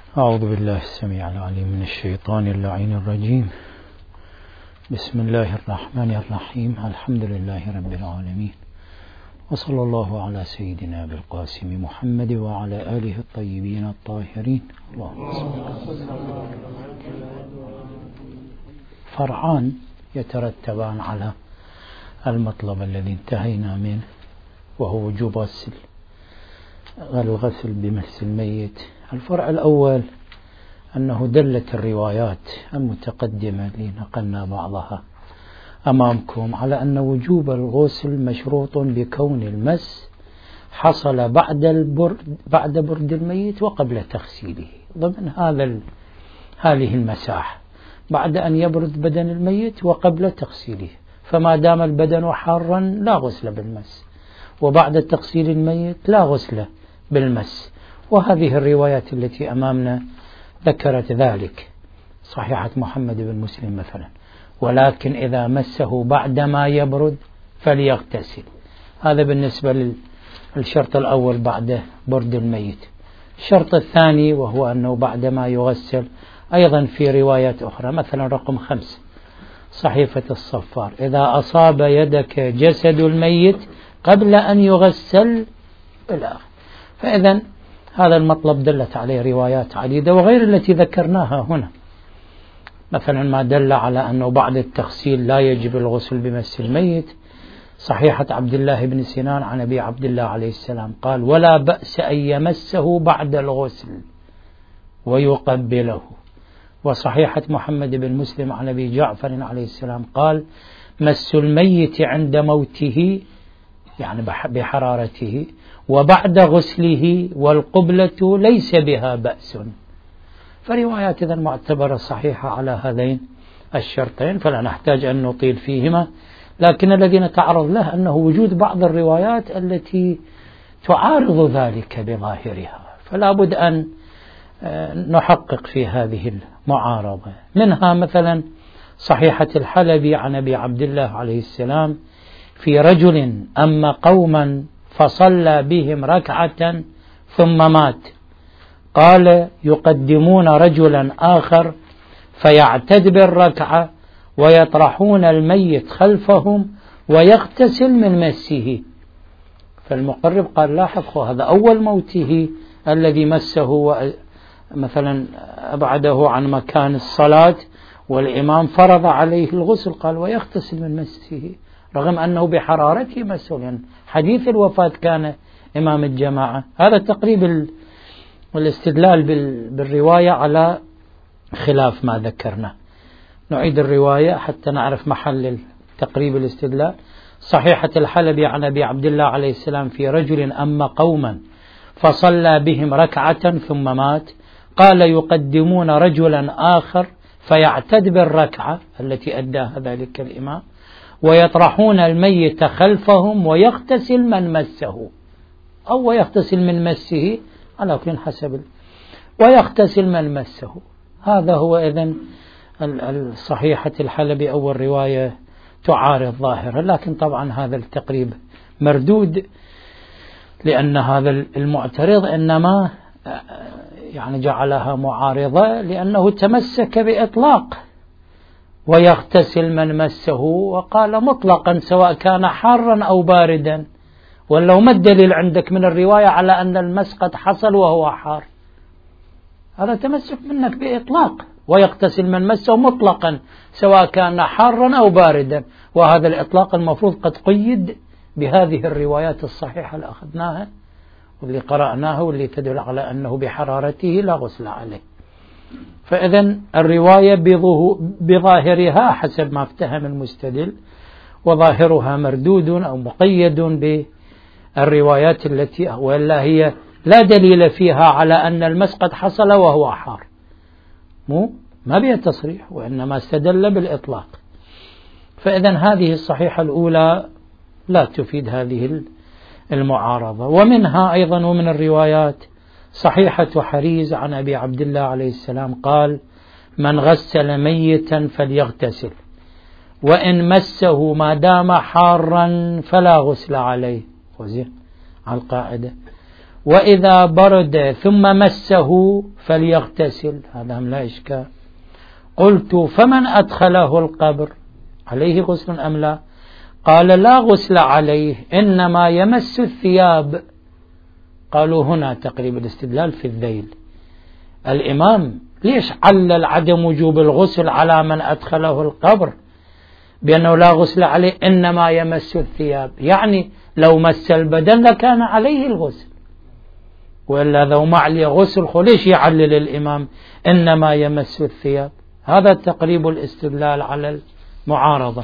أعوذ بالله السميع العليم من الشيطان اللعين الرجيم. بسم الله الرحمن الرحيم. الحمد لله رب العالمين، وصلى الله على سيدنا أبي القاسم محمد وعلى آله الطيبين الطاهرين. اللهم صل. فرعان يترتبان على المطلب الذي انتهينا منه، وهو وجوب الغسل بمس الميت. الفرع الأول أنه دلت الروايات المتقدمة اللي نقلنا بعضها أمامكم على أن وجوب الغسل مشروط بكون المس حصل بعد برد الميت وقبل تغسيله، ضمن هذه المساحة، بعد أن يبرد بدن الميت وقبل تغسيله. فما دام البدن حارا لا غسل بالمس، وبعد تغسيل الميت لا غسل بالمس. وهذه الروايات التي أمامنا ذكرت ذلك، صحيحة محمد بن مسلم مثلا: ولكن إذا مسه بعدما يبرد فليغتسل. هذا بالنسبة للشرط الأول بعد برد الميت. الشرط الثاني وهو أنه بعدما يغسل، أيضا في روايات أخرى، مثلا رقم 5 صحيفة الصفار: إذا أصاب يدك جسد الميت قبل أن يغسل الآخر. فإذا هذا المطلب دلت عليه روايات عديدة، وغير التي ذكرناها هنا، مثلا ما دل على أنه بعد التغسيل لا يجب الغسل بمس الميت. صحيحة عبد الله بن سنان عن أبي عبد الله عليه السلام قال: ولا بأس أن يمسه بعد الغسل ويقبله. وصحيحة محمد بن مسلم عن أبي جعفر عليه السلام قال: مس الميت عند موته، يعني بحرارته، وبعد غسله والقبلة ليس بها بأس. فروايات إذن معتبرة صحيحة على هذين الشرطين، فلا نحتاج أن نطيل فيهما. لكن الذي نتعرض له أنه وجود بعض الروايات التي تعارض ذلك بظاهرها، فلا بد أن نحقق في هذه المعارضة. منها مثلا صحيحة الحلبي عن أبي عبد الله عليه السلام: في رجل أما قوما فصلى بهم ركعة ثم مات، قال: يقدمون رجلا آخر فيعتد بالركعة ويطرحون الميت خلفهم ويغتسل من مسه. فالمقرب قال: لاحظ، هذا أول موته الذي مسه مثلا أبعده عن مكان الصلاة والإمام فرض عليه الغسل، قال: ويغتسل من مسه، رغم أنه بحرارته مسه، لأن حديث الوفاة كان إمام الجماعة. هذا تقريب الاستدلال بالرواية على خلاف ما ذكرنا. نعيد الرواية حتى نعرف محل تقريب الاستدلال. صحيحة الحلبي عن أبي عبد الله عليه السلام: في رجل أما قوما فصلى بهم ركعة ثم مات، قال: يقدمون رجلا آخر فيعتد بالركعة التي أداها ذلك الإمام ويطرحون الميت خلفهم ويغتسل من مسه، أو يغتسل من مسه على كل حسب، ويغتسل من مسه. هذا هو إذن الصحيحة الحلبي أول رواية تعارض ظاهرة، لكن طبعا هذا التقريب مردود، لأن هذا المعترض إنما يعني جعلها معارضة لأنه تمسك بإطلاق ويغتسل من مسه، وقال مطلقا سواء كان حارا أو باردا. ولو ما الدليل عندك من الرواية على أن المس قد حصل وهو حار؟ هذا تمسك منك بإطلاق، ويغتسل من مسه مطلقا سواء كان حارا أو باردا. وهذا الإطلاق المفروض قد قيد بهذه الروايات الصحيحة اللي أخذناها واللي قرأناها واللي تدل على أنه بحرارته لا غسل عليه. فإذن الرواية بظاهرها حسب ما افتهم المستدل، وظاهرها مردود أو مقيد بالروايات التي ولا هي لا دليل فيها على أن المس قد حصل وهو حار، ما بها تصريح، وإنما استدل بالإطلاق. فإذن هذه الصحيحة الأولى لا تفيد هذه المعارضة. ومنها أيضا ومن الروايات صحيحة حريز عن أبي عبد الله عليه السلام قال: من غسل ميتا فليغتسل، وإن مسه ما دام حارا فلا غسل عليه. وزين على القاعدة. وإذا برد ثم مسه فليغتسل، هذا لا إشكال. قلت فمن أدخله القبر عليه غسل أم لا؟ قال لا غسل عليه، إنما يمس الثياب. قالوا هنا تقريب الاستدلال في الذيل. الإمام ليش علل عدم وجوب الغسل على من أدخله القبر بأنه لا غسل عليه إنما يمس الثياب؟ يعني لو مس البدن لكان عليه الغسل، وإلا لو ما عليه غسل ليش يعلل الإمام إنما يمس الثياب؟ هذا تقريب الاستدلال على المعارضة.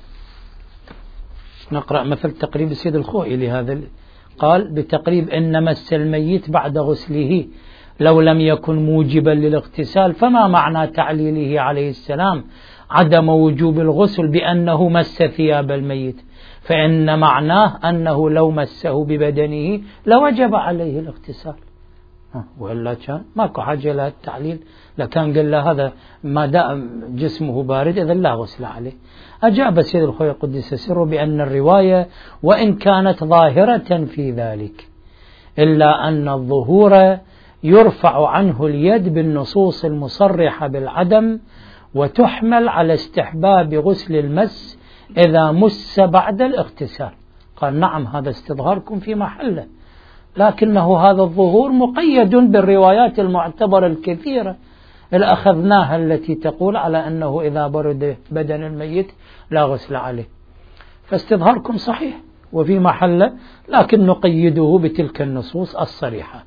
نقرأ مثل تقريب السيد الخوئي لهذا، قال بتقريب إن مس الميت بعد غسله لو لم يكن موجبا للاغتسال فما معنى تعليله عليه السلام عدم وجوب الغسل بأنه مس ثياب الميت؟ فإن معناه أنه لو مسه ببدنه لوجب عليه الاغتسال، وإلا كان ماكو حاجة له التعليل، لكان قال له هذا ما دام جسمه بارد إذا لا غسل عليه. أجاب السيد الخوئي قدس سره بأن الرواية وإن كانت ظاهرة في ذلك إلا أن الظهور يرفع عنه اليد بالنصوص المصرحة بالعدم، وتحمل على استحباب غسل المس إذا مس بعد الاغتسال. قال نعم هذا استظهاركم في محله، لكنه هذا الظهور مقيد بالروايات المعتبرة الكثيرة اللي أخذناها التي تقول على أنه إذا برد بدن الميت لا غسل عليه، فاستظهاركم صحيح وفي محله، لكن نقيده بتلك النصوص الصريحة.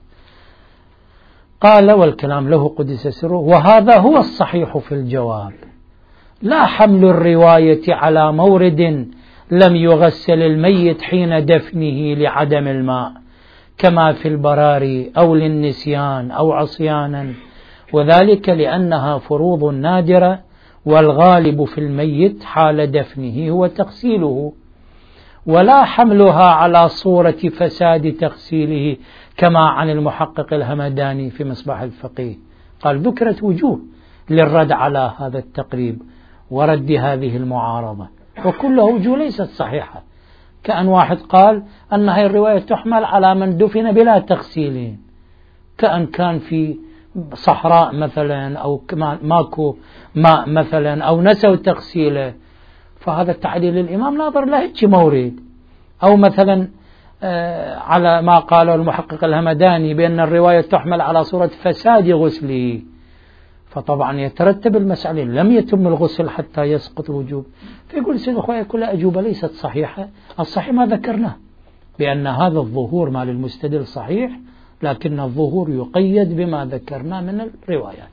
قال والكلام له قدس سره، وهذا هو الصحيح في الجواب، لا حمل الرواية على مورد لم يغسل الميت حين دفنه لعدم الماء كما في البراري أو للنسيان أو عصيانا، وذلك لأنها فروض نادرة، والغالب في الميت حال دفنه هو تغسيله، ولا حملها على صورة فساد تغسيله كما عن المحقق الهمداني في مصباح الفقيه. قال ذكرت وجوه للرد على هذا التقريب ورد هذه المعارضة، وكلها وجوه ليست صحيحة، كأن واحد قال أن هذه الرواية تحمل على من دفن بلا تغسيل، كأن كان في صحراء مثلا أو ماكو ماء مثلا أو نسوا تغسيله، فهذا التعليل الإمام ناظر له هيك مورد. أو مثلا على ما قاله المحقق الهمداني بأن الرواية تحمل على صورة فساد غسله، فطبعا يترتب المسألة لم يتم الغسل حتى يسقط الوجوب. فيقول سيد أخويا كلها أجوبة ليست صحيحة، الصحيح ما ذكرناه بأن هذا الظهور مع المستدل صحيح، لكن الظهور يقيد بما ذكرنا من الروايات.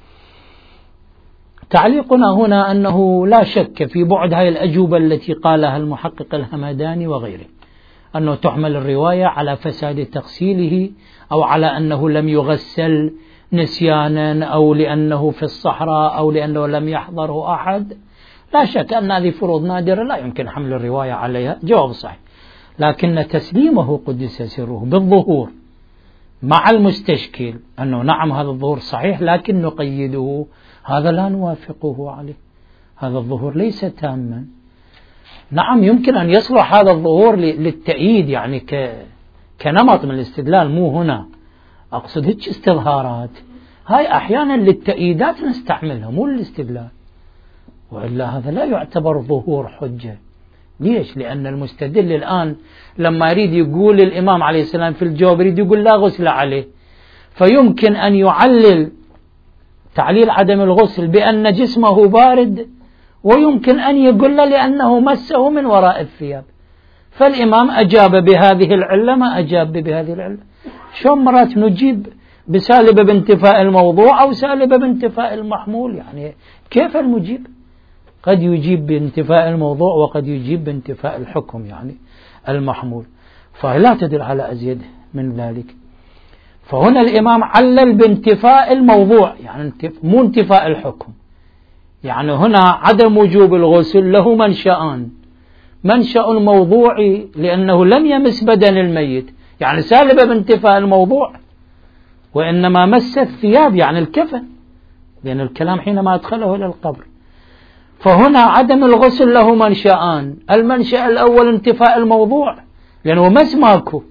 تعليقنا هنا أنه لا شك في بعد هذه الأجوبة التي قالها المحقق الهمداني وغيره، أنه تحمل الرواية على فساد تغسيله أو على أنه لم يغسل نسيانا أو لأنه في الصحراء أو لأنه لم يحضره أحد. لا شك أن هذه فروض نادرة لا يمكن حمل الرواية عليها، جواب صحيح، لكن تسليمه قدس سره بالظهور مع المستشكل أنه نعم هذا الظهور صحيح لكن نقيده، هذا لا نوافقه عليه، هذا الظهور ليس تاما. نعم يمكن أن يصلح هذا الظهور للتأييد، يعني كنمط من الاستدلال، مو هنا أقصد هيك استظهارات، هاي أحيانا للتأييدات نستعملها مو للاستدلال، وإلا هذا لا يعتبر ظهور حجة. ليش؟ لأن المستدل الآن لما يريد يقول الإمام عليه السلام في الجواب يريد يقول لا غسل عليه، فيمكن أن يعلل تعليل عدم الغسل بأن جسمه بارد، ويمكن أن يقول لأنه مسه من وراء الثياب، فالإمام أجاب بهذه العلة ما أجاب بهذه العلة. شو مرات نجيب بسالبة بانتفاء الموضوع أو سالبة بانتفاء المحمول، يعني كيف المجيب؟ قد يجيب بانتفاء الموضوع وقد يجيب بانتفاء الحكم يعني المحمول، فلا تدل على أزيد من ذلك. فهنا الإمام علل بانتفاء الموضوع، يعني مو انتفاء الحكم، يعني هنا عدم وجوب الغسل له منشأان، منشأ موضوعي لأنه لم يمس بدن الميت يعني سالبة بانتفاء الموضوع، وإنما مس الثياب يعني الكفن، لأن الكلام حينما أدخله إلى القبر. فهنا عدم الغسل له منشأان، المنشأ الأول انتفاء الموضوع لأنه مس ماكو،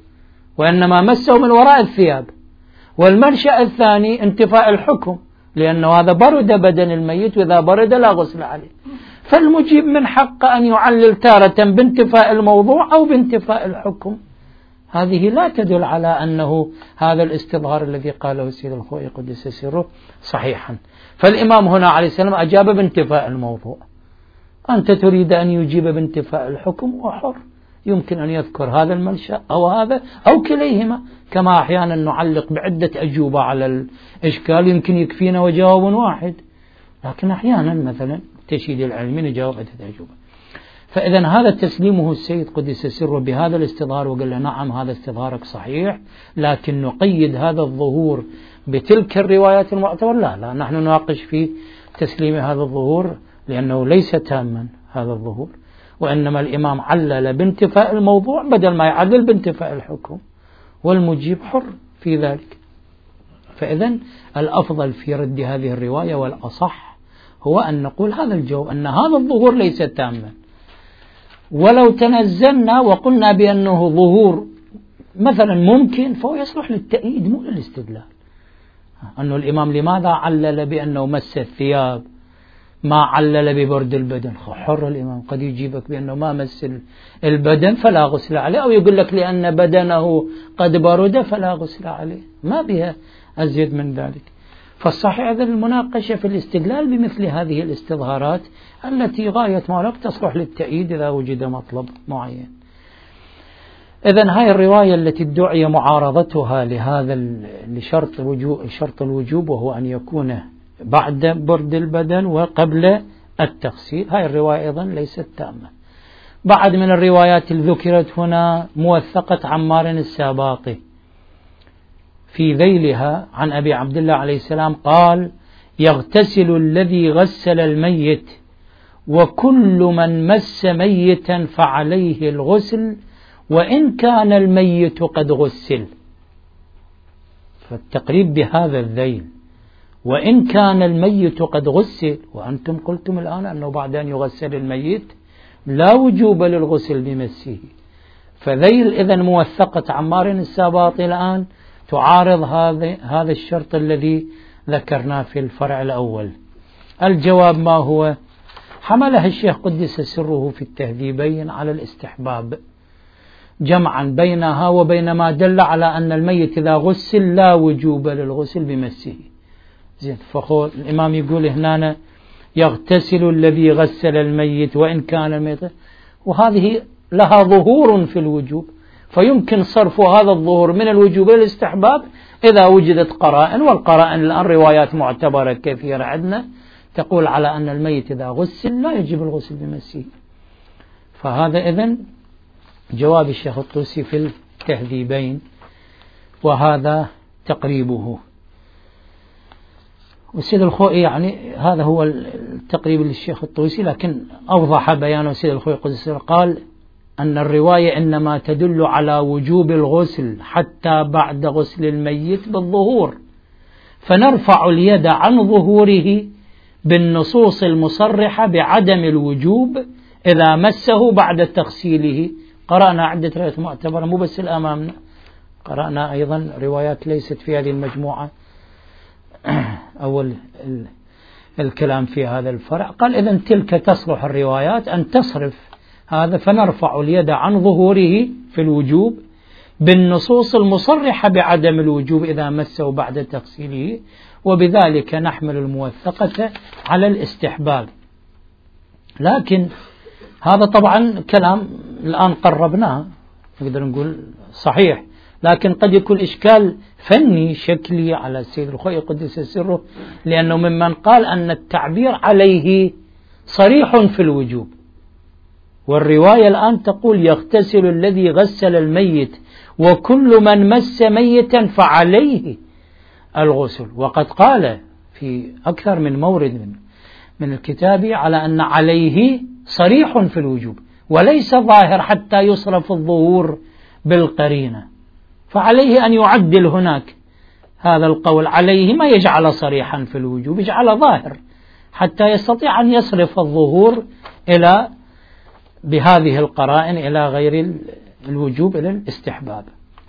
وإنما مسه من وراء الثياب. والمنشأ الثاني انتفاء الحكم، لأنه هذا برد بدن الميت، وإذا برد لا غسل عليه. فالمجيب من حق أن يعلل تارة بانتفاء الموضوع أو بانتفاء الحكم. هذه لا تدل على أنه هذا الاستظهار الذي قاله السيد الخوئي قدس سره صحيحا. فالإمام هنا عليه السلام أجاب بانتفاء الموضوع. أنت تريد أن يجيب بانتفاء الحكم وحر، يمكن أن يذكر هذا المنشأ أو هذا أو كليهما، كما أحيانا نعلق بعدة أجوبة على الإشكال يمكن يكفينا وجواب واحد، لكن أحيانا مثلا تشييد العلمي نجاوب عدة أجوبة. فإذا هذا تسليمه السيد قدس سره بهذا الاستظهار، وقال له نعم هذا استظهارك صحيح، لكن نقيد هذا الظهور بتلك الروايات المعتبرة. لا نحن نناقش في تسليم هذا الظهور، لأنه ليس تاما هذا الظهور، وإنما الإمام علل بانتفاء الموضوع بدل ما يعلل بانتفاء الحكم، والمجيب حر في ذلك. فإذا الأفضل في رد هذه الرواية والأصح هو أن نقول هذا الجواب، أن هذا الظهور ليس تاما. ولو تنزلنا وقلنا بأنه ظهور مثلا ممكن، فهو يصلح للتأييد مو للاستدلال. أنه الإمام لماذا علل بأنه مس الثياب، ما علل ببرد البدن؟ حر الإمام، قد يجيبك بأنه ما مس البدن فلا غسل عليه، أو يقول لك لأن بدنه قد برد فلا غسل عليه، ما بها أزيد من ذلك. فالصحيح هذا المناقشة في الاستدلال بمثل هذه الاستظهارات التي غاية ما لك تصلح للتأييد إذا وجد مطلب معين. إذن هاي الرواية التي ادعي معارضتها لهذا لشرط الوجوب، وهو أن يكون بعد برد البدن وقبل التغسيل، هاي الرواية أيضا ليست تامة. بعد من الروايات الذكرت هنا موثقة عمار الساباطي في ذيلها عن أبي عبد الله عليه السلام قال: يغتسل الذي غسل الميت، وكل من مس ميتا فعليه الغسل وإن كان الميت قد غسل. فالتقريب بهذا الذيل، وإن كان الميت قد غسل، وأنتم قلتم الآن أنه بعد أن يغسل الميت لا وجوب للغسل بمسه. فذيل إذن موثقة عمار الساباطي الآن تعارض هذا الشرط الذي ذكرناه في الفرع الأول. الجواب ما هو؟ حملها الشيخ قدس سره في التهذيبين على الاستحباب، جمعا بينها وبين ما دل على أن الميت إذا غسل لا وجوب للغسل بمسه. زين، فخور الإمام يقول هنا يغتسل الذي غسل الميت وإن كان الميت، وهذه لها ظهور في الوجوب، فيمكن صرف هذا الظهور من الوجوب إلى الاستحباب إذا وجدت قرائن، والقرائن الآن روايات معتبرة كثيرة عندنا تقول على أن الميت إذا غسل لا يجب الغسل بمسه. فهذا إذن جواب الشيخ الطوسي في التهذيبين، وهذا تقريبه. والسيد الخوئي يعني هذا هو التقريب للشيخ الطوسي، لكن أوضح بيانه السيد الخوئي قدس قال أن الرواية إنما تدل على وجوب الغسل حتى بعد غسل الميت بالظهور، فنرفع اليد عن ظهوره بالنصوص المصرحة بعدم الوجوب إذا مسه بعد تغسيله. قرأنا عدة روايات معتبرة مو بس الأمامنا، قرأنا أيضا روايات ليست في هذه المجموعة أول الكلام في هذا الفرع. قال إذن تلك تصلح الروايات أن تصرف هذا، فنرفع اليد عن ظهوره في الوجوب بالنصوص المصرحة بعدم الوجوب إذا مسه بعد تغسيله، وبذلك نحمل الموثقة على الاستحباب. لكن هذا طبعا كلام الآن قربناه، نقدر نقول صحيح، لكن قد يكون إشكال فني شكلي على السيد الخوئي قدس سره، لأنه ممن قال أن التعبير عليه صريح في الوجوب، والرواية الآن تقول يغتسل الذي غسل الميت وكل من مس ميتا فعليه الغسل، وقد قال في أكثر من مورد من الكتاب على أن عليه صريح في الوجوب وليس ظاهر حتى يصرف الظهور بالقرينة، فعليه أن يعدل هناك هذا القول، عليه ما يجعل صريحا في الوجوب، يجعل ظاهر حتى يستطيع أن يصرف الظهور إلى بهذه القرائن إلى غير الوجوب إلى الاستحباب.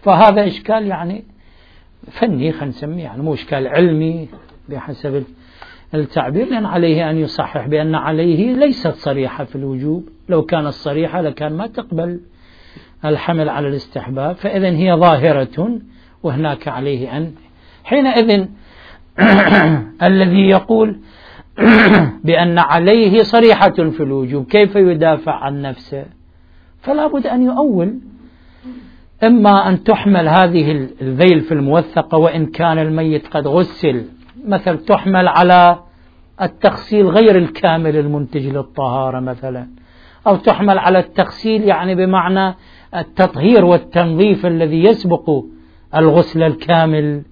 فهذا إشكال يعني فني، خلينا نسميه، يعني مو إشكال علمي بحسب التعبير، لأن عليه أن يصحح بأن عليه ليست صريحة في الوجوب. لو كانت صريحة لكان ما تقبل الحمل على الاستحباب، فإذن هي ظاهرة وهناك عليه أن حينئذ الذي يقول بأن عليه صريحة في الوجوب كيف يدافع عن نفسه؟ فلا بد أن يؤول، إما أن تحمل هذه الذيل في الموثقة وإن كان الميت قد غسل، مثل تحمل على التغسيل غير الكامل المنتج للطهارة مثلا، أو تحمل على التغسيل يعني بمعنى التطهير والتنظيف الذي يسبق الغسل الكامل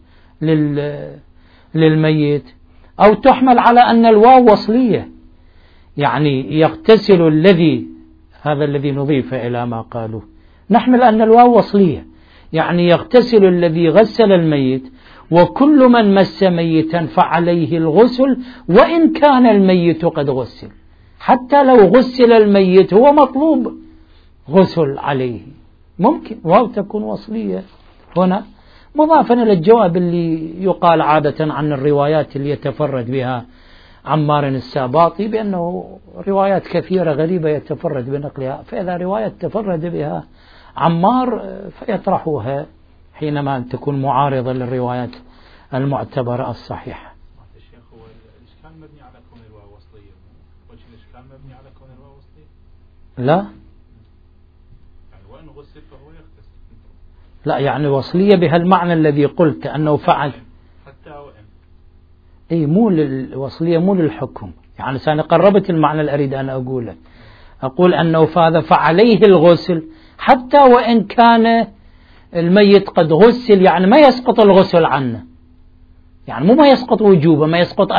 للميت، أو تحمل على أن الواو وصلية، يعني يغتسل هذا الذي نضيف إلى ما قالوا، نحمل أن الواو وصلية، يعني يغتسل الذي غسل الميت، وكل من مس ميتا فعليه الغسل وإن كان الميت قد غسل، حتى لو غسل الميت هو مطلوب غسل عليه، ممكن واو تكون وصلية هنا، مضافا إلى الجواب اللي يقال عادة عن الروايات اللي يتفرد بها عمار الساباطي بأنه روايات كثيرة غريبة يتفرد بنقلها، فإذا رواية تفرد بها عمار فيطرحوها حينما تكون معارضة للروايات المعتبرة الصحيحة. الشيخ هو الإشكال مبني على كون الواو وصلية، وجه الإشكال مبني على كون الواو وصلية؟ لا، يعني وإن غسل فهو يغتسل. لا، يعني وصلية بهالمعنى الذي قلت أنه فعل حتى وإن، أي مو الوصلية مو للحكم، يعني أنا قربت المعنى اللي أريد أن أقوله، أقول أنه فهذا فعليه الغسل حتى وإن كان الميت قد غسل، يعني ما يسقط الغسل عنه، يعني مو ما يسقط وجوبه، ما يسقط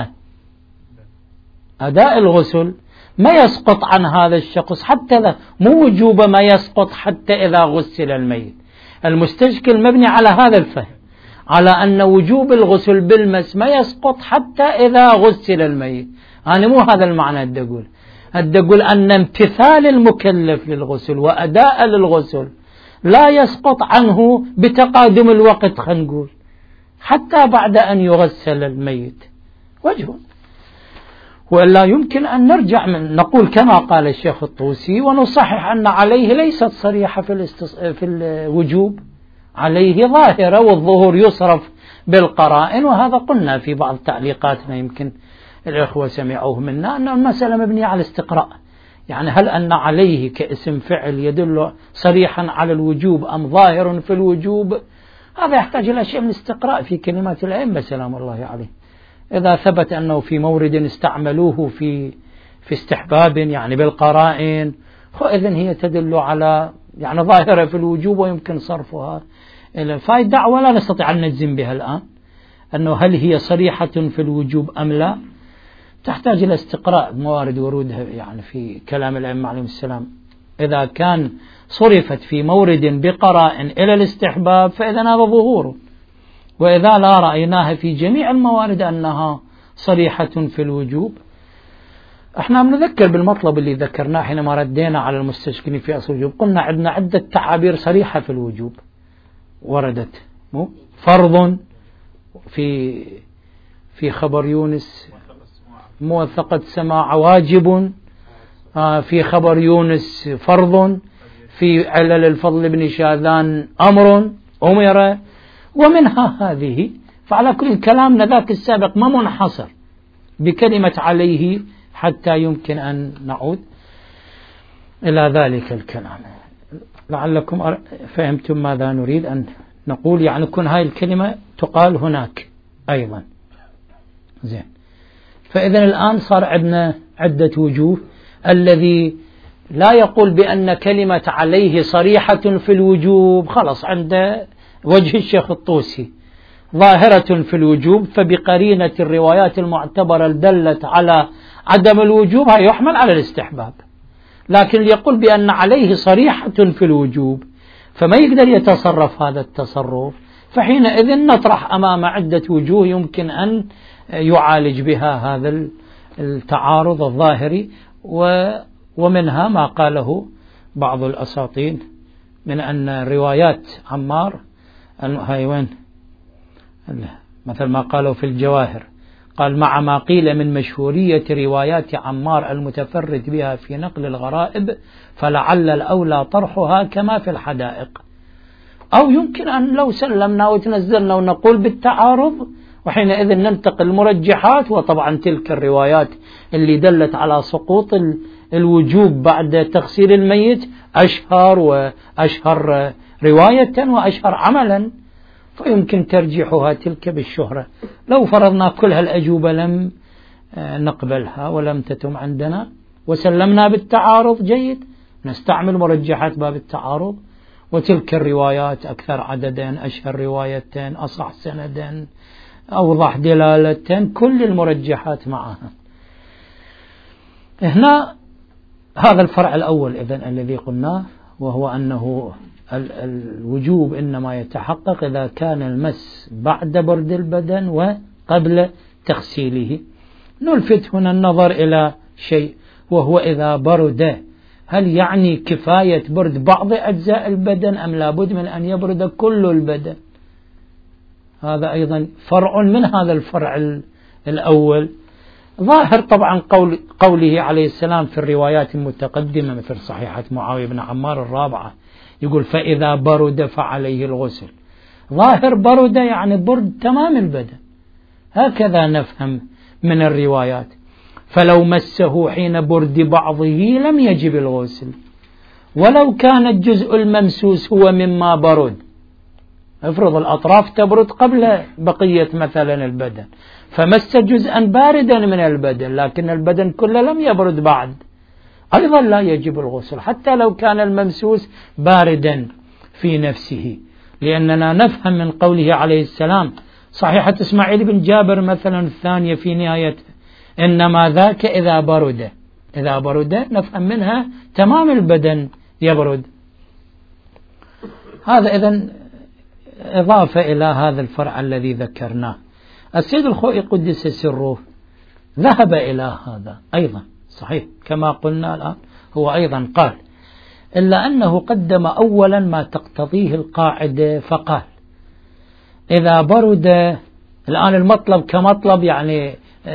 أداء الغسل ما يسقط عن هذا الشخص، حتى مو وجوبه ما يسقط حتى إذا غسل الميت. المستشكل مبني على هذا الفهم، على أن وجوب الغسل بالمس ما يسقط حتى إذا غسل الميت. أنا مو هذا المعنى أدى أقول أن امتثال المكلف للغسل وأداء للغسل لا يسقط عنه بتقادم الوقت، خلينا نقول حتى بعد أن يغسل الميت وجه، ولا يمكن أن نرجع نقول كما قال الشيخ الطوسي ونصحح أن عليه ليست صريحة في الوجوب، عليه ظاهرة، والظهور يصرف بالقرائن، وهذا قلنا في بعض تعليقاتنا يمكن الإخوة سمعوه منا أن المسألة مبنية على الاستقراء، يعني هل أن عليه كاسم فعل يدل صريحا على الوجوب أم ظاهر في الوجوب؟ هذا يحتاج إلى شيء من الاستقراء في كلمات الأئمة سلام الله عليه. إذا ثبت أنه في مورد استعملوه في استحباب يعني بالقرائن، فإذن هي تدل على يعني ظاهرة في الوجوب ويمكن صرفها إلى فهي دعوة لا نستطيع أن نجزم بها الآن أنه هل هي صريحة في الوجوب أم لا، تحتاج إلى استقراء موارد ورودها يعني في كلام الأئمة عليهم السلام. إذا كان صرفت في مورد بقرائن إلى الاستحباب فإذا هذا ظهور، وإذا لا رأيناها في جميع الموارد أنها صريحة في الوجوب. احنا بنذكر بالمطلب اللي ذكرناه حينما ردينا على المستشكلين في أصل الوجوب، قلنا عندنا عدة تعابير صريحة في الوجوب وردت، فرض في خبر يونس، موثقة سماع واجب في خبر يونس فرض، في علل الفضل بن شاذان أمر أمر، ومنها هذه. فعلى كل كلامنا ذاك السابق ما منحصر بكلمة عليه حتى يمكن أن نعود إلى ذلك الكلام. لعلكم فهمتم ماذا نريد أن نقول، يعني كن هاي الكلمة تقال هناك أيضا. زين، فإذا الآن صار عندنا عدة وجوه. الذي لا يقول بأن كلمة عليه صريحة في الوجوب خلص عند وجه الشيخ الطوسي ظاهرة في الوجوب، فبقرينة الروايات المعتبرة الدلت على عدم الوجوب يحمل على الاستحباب. لكن اللي يقول بأن عليه صريحة في الوجوب فما يقدر يتصرف هذا التصرف، فحينئذ نطرح أمام عدة وجوه يمكن أن يعالج بها هذا التعارض الظاهري، ومنها ما قاله بعض الأساطين من أن روايات عمار هاي وين مثل ما قالوا في الجواهر، قال مع ما قيل من مشهورية روايات عمار المتفرد بها في نقل الغرائب فلعل الأولى طرحها كما في الحدائق، أو يمكن أن لو سلمنا وتنزلنا ونقول بالتعارض وحينئذ ننتقل المرجحات. وطبعا تلك الروايات اللي دلت على سقوط الوجوب بعد تغسيل الميت أشهر وأشهر رواية وأشهر عملا، فيمكن ترجيحها تلك بالشهرة. لو فرضنا كل هالأجوبة لم نقبلها ولم تتم عندنا وسلمنا بالتعارض، جيد، نستعمل مرجحات باب التعارض، وتلك الروايات أكثر عددا، أشهر روايتين، أصح سندا، أوضح دلالة، كل المرجحات معها. هنا هذا الفرع الأول إذن الذي قلناه، وهو أنه الوجوب إنما يتحقق إذا كان المس بعد برد البدن وقبل تغسيله. نلفت هنا النظر إلى شيء، وهو إذا برد، هل يعني كفاية برد بعض أجزاء البدن أم لابد من أن يبرد كل البدن؟ هذا أيضا فرع من هذا الفرع الأول. ظاهر طبعا قوله عليه السلام في الروايات المتقدمة مثل صحيحة معاوية بن عمار الرابعة، يقول فإذا برد فعليه الغسل. ظاهر برد يعني برد تمام البدن، هكذا نفهم من الروايات. فلو مسه حين برد بعضه لم يجب الغسل، ولو كان الجزء الممسوس هو مما برد. افرض الأطراف تبرد قبل بقية مثلا البدن، فمس جزءا باردا من البدن لكن البدن كله لم يبرد بعد، أيضا لا يجب الغسل حتى لو كان الممسوس باردا في نفسه، لأننا نفهم من قوله عليه السلام صحيحة إسماعيل بن جابر مثلا الثانية في نهاية إنما ذاك إذا برد نفهم منها تمام البدن يبرد. هذا إذن إضافة إلى هذا الفرع الذي ذكرناه. السيد الخوئي قدس سره ذهب إلى هذا أيضا صحيح كما قلنا الآن، هو أيضا قال إلا أنه قدم أولا ما تقتضيه القاعدة، فقال إذا برد، الآن المطلب كمطلب يعني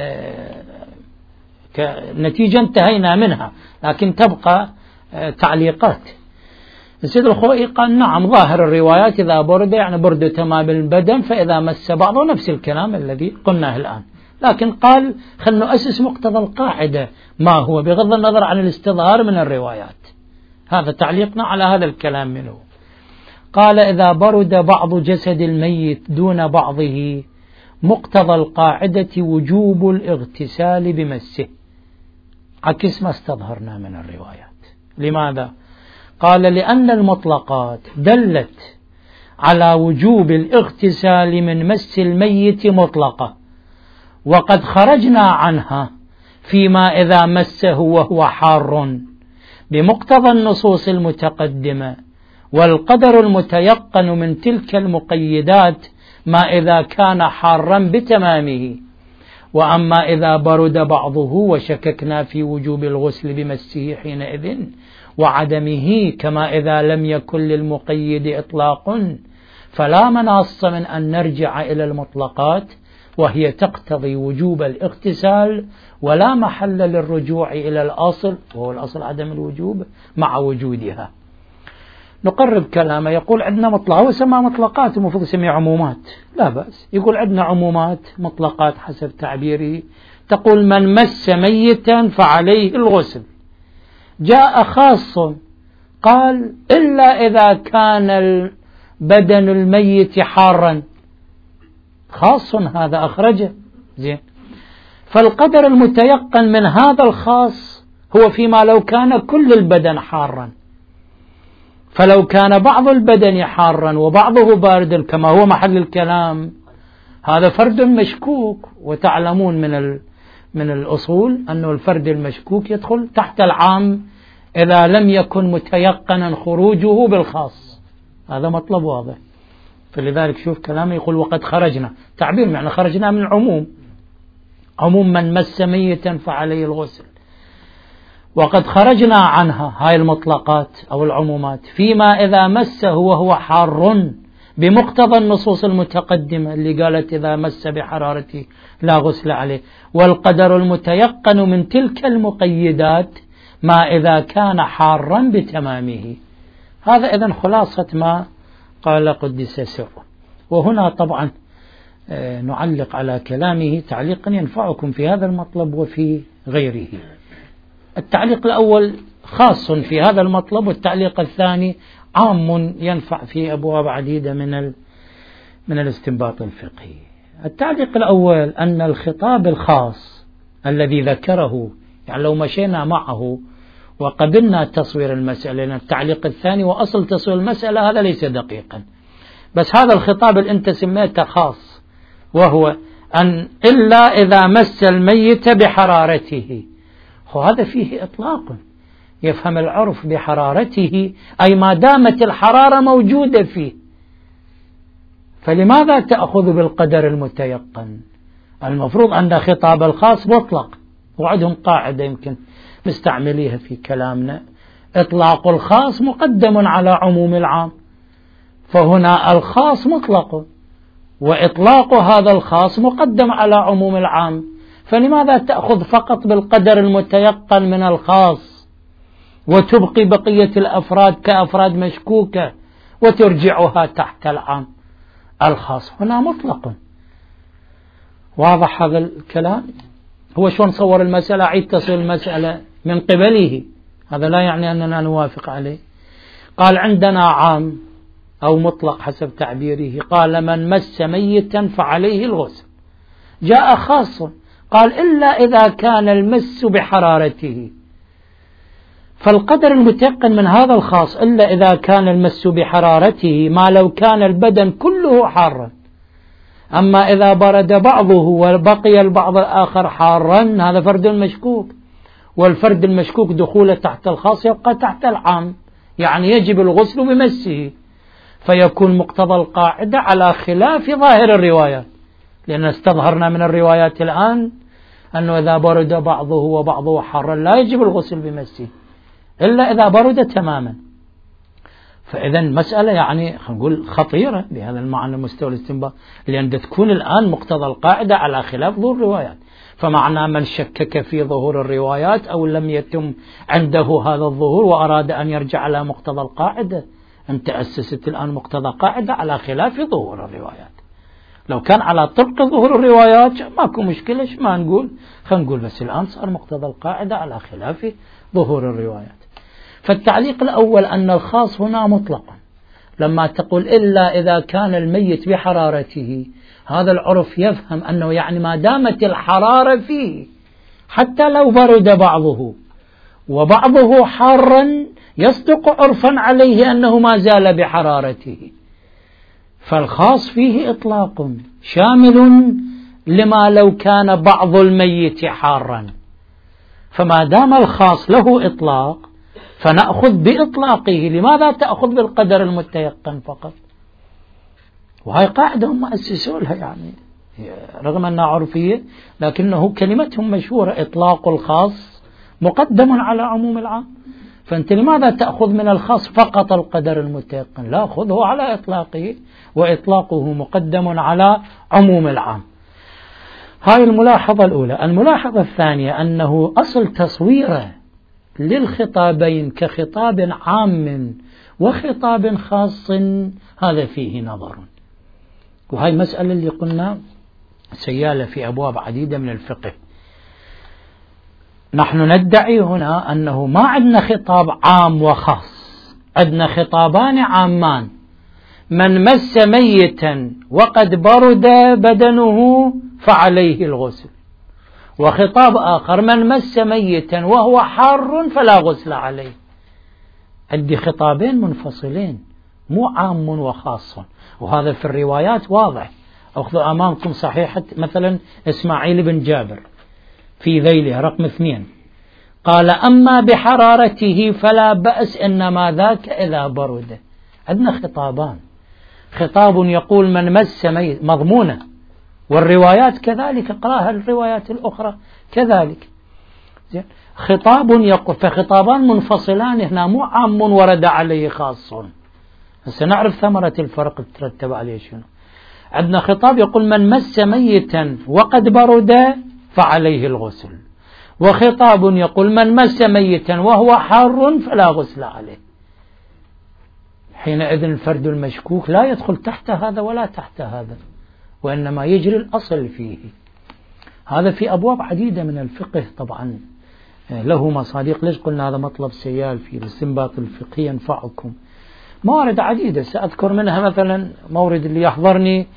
كنتيجة انتهينا منها، لكن تبقى تعليقات. السيد الخوئي قال نعم ظاهر الروايات إذا برد يعني برد تمام البدن، فإذا مس بعضه نفس الكلام الذي قلناه الآن، لكن قال خلنا نؤسس مقتضى القاعدة ما هو بغض النظر عن الاستظهار من الروايات. هذا تعليقنا على هذا الكلام منه. قال إذا برد بعض جسد الميت دون بعضه مقتضى القاعدة وجوب الاغتسال بمسه، عكس ما استظهرنا من الروايات. لماذا؟ قال لأن المطلقات دلت على وجوب الاغتسال من مس الميت مطلقة، وقد خرجنا عنها فيما إذا مسه وهو حار بمقتضى النصوص المتقدمة، والقدر المتيقن من تلك المقيدات ما إذا كان حارا بتمامه. وأما إذا برد بعضه وشككنا في وجوب الغسل بمسه حينئذ وعدمه كما إذا لم يكن للمقيد إطلاق، فلا مناص من أن نرجع إلى المطلقات وهي تقتضي وجوب الاغتسال، ولا محل للرجوع إلى الأصل وهو الأصل عدم الوجوب مع وجودها. نقرب كلامه، يقول عندنا مطلق، هو سمى مطلقات المفروض يسمي عمومات، لا بأس، يقول عندنا عمومات مطلقات حسب تعبيره، تقول من مس ميتا فعليه الغسل. جاء خاص قال إلا إذا كان بدن الميت حارا، خاص هذا أخرجه زين. فالقدر المتيقن من هذا الخاص هو فيما لو كان كل البدن حارا، فلو كان بعض البدن حارا وبعضه باردا كما هو محل الكلام هذا فرد مشكوك، وتعلمون من الأصول أن الفرد المشكوك يدخل تحت العام إذا لم يكن متيقنا خروجه بالخاص، هذا مطلب واضح. فلذلك شوف كلامه يقول وقد خرجنا، تعبير معنى خرجنا من العموم، عموم من مس ميتا فعليه الغسل. وقد خرجنا عنها هاي المطلقات أو العمومات فيما إذا مسه وهو حار بمقتضى النصوص المتقدمة اللي قالت إذا مس بحرارته لا غسل عليه، والقدر المتيقن من تلك المقيدات ما إذا كان حارا بتمامه. هذا إذن خلاصة ما قال قدس سره. وهنا طبعا نعلق على كلامه تعليقا ينفعكم في هذا المطلب وفي غيره. التعليق الأول خاص في هذا المطلب، والتعليق الثاني عام ينفع في أبواب عديدة من الاستنباط الفقهي. التعليق الأول أن الخطاب الخاص الذي ذكره، يعني لو مشينا معه وقبلنا تصوير المسألة، لأن التعليق الثاني وأصل تصوير المسألة هذا ليس دقيقا، بس هذا الخطاب اللي أنت سميته خاص، وهو أن إلا إذا مس الميت بحرارته، وهذا فيه إطلاق، يفهم العرف بحرارته أي ما دامت الحرارة موجودة فيه، فلماذا تأخذ بالقدر المتيقن؟ المفروض أن خطاب الخاص مطلق، وعندهم قاعدة يمكن نستعمليها في كلامنا: إطلاق الخاص مقدم على عموم العام، فهنا الخاص مطلق وإطلاق هذا الخاص مقدم على عموم العام، فلماذا تأخذ فقط بالقدر المتيقن من الخاص وتبقي بقية الأفراد كأفراد مشكوكة وترجعها تحت العام؟ الخاص هنا مطلق. واضح هذا الكلام؟ هو شلون صور المسألة، عيد تصوير المسألة من قبله، هذا لا يعني أننا نوافق عليه. قال عندنا عام أو مطلق حسب تعبيره، قال من مس ميتا فعليه الغسل. جاء خاص قال إلا إذا كان المس بحرارته، فالقدر المتيقن من هذا الخاص إلا إذا كان المس بحرارته ما لو كان البدن كله حارا، أما إذا برد بعضه وبقي البعض الآخر حارا هذا فرد مشكوك، والفرد المشكوك دخوله تحت الخاص يبقى تحت العام، يعني يجب الغسل بمسه، فيكون مقتضى القاعدة على خلاف ظاهر الروايات، لأن استظهرنا من الروايات الآن أنه إذا برد بعضه وبعضه حارا لا يجب الغسل بمسه إلا إذا برد تماما. فإذا مسألة يعني خلينا نقول خطيرة بهذا المعنى مستوى الاستنباط، لأن تكون الآن مقتضى القاعدة على خلاف ظهور الروايات، فمعنى من شكك في ظهور الروايات أو لم يتم عنده هذا الظهور وأراد أن يرجع على مقتضى القاعدة، أنت أسست الآن مقتضى قاعدة على خلاف ظهور الروايات. لو كان على طبق ظهور الروايات ماكو مشكلة، ما نقول، خلينا نقول بس الآن صار مقتضى القاعدة على خلاف ظهور الروايات. فالتعليق الأول أن الخاص هنا مطلق، لما تقول إلا إذا كان الميت بحرارته، هذا العرف يفهم أنه يعني ما دامت الحرارة فيه حتى لو برد بعضه وبعضه حارا يصدق عرفا عليه أنه ما زال بحرارته، فالخاص فيه إطلاق شامل لما لو كان بعض الميت حارا، فما دام الخاص له إطلاق فنأخذ بإطلاقه. لماذا تأخذ بالقدر المتيقن فقط؟ وهي قاعدة هم أسسوا لها، يعني رغم أنها عرفية لكنه كلمتهم مشهورة: إطلاق الخاص مقدم على عموم العام. فأنت لماذا تأخذ من الخاص فقط القدر المتيقن؟ لا، خذه على إطلاقه، وإطلاقه مقدم على عموم العام. هاي الملاحظة الأولى. الملاحظة الثانية أنه أصل تصويره للخطابين كخطاب عام وخطاب خاص هذا فيه نظر، وهي مسألة اللي قلنا سيالة في أبواب عديدة من الفقه. نحن ندعي هنا أنه ما عندنا خطاب عام وخاص، عندنا خطابان عامان: من مس ميتا وقد برد بدنه فعليه الغسل، وخطاب آخر: من مس ميتا وهو حار فلا غسل عليه. عندي خطابين منفصلين، مو عام وخاص، وهذا في الروايات واضح. أخذوا أمامكم صحيحة مثلا إسماعيل بن جابر في ذيله رقم 2، قال: أما بحرارته فلا بأس إنما ذاك إذا برد. عندنا خطابان، خطاب يقول من مس ميت مضمونة، والروايات كذلك، قراها الروايات الأخرى كذلك. زين. خطاب يقول، فخطابان منفصلان هنا، مو عام ورد عليه خاص. هسه نعرف ثمرة الفرق تترتب عليه شنو. عندنا خطاب يقول من مس ميتا وقد برد فعليه الغسل، وخطاب يقول من مس ميتا وهو حار فلا غسل عليه. حينئذ الفرد المشكوك لا يدخل تحت هذا ولا تحت هذا، وإنما يجري الأصل فيه. هذا في أبواب عديدة من الفقه طبعا له مصادق. ليش قلنا هذا مطلب سيال في الاستنباط الفقهي ينفعكم؟ موارد عديدة سأذكر منها مثلا مورد اللي يحضرني